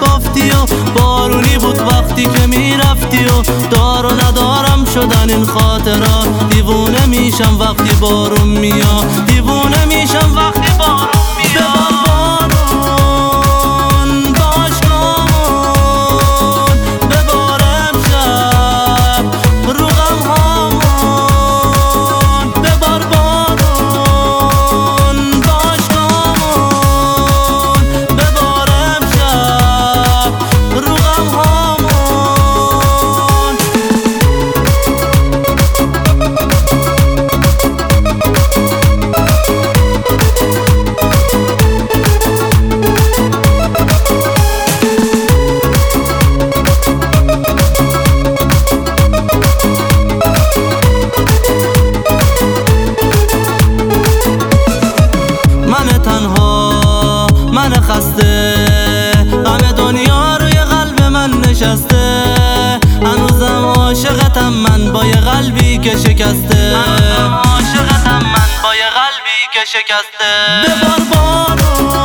بافتی و بارونی بود وقتی که میرفتی و دار و ندارم شدن این خاطرات. دیوونه میشم وقتی بارون میاد، دیوونه میشم وقتی بارون میاد. من خسته، غم دنیا روی قلب من نشسته. هنوزم عاشقتم من با یه قلبی که شکسته، هنوزم عاشقتم من با یه قلبی که شکسته. ببار بارون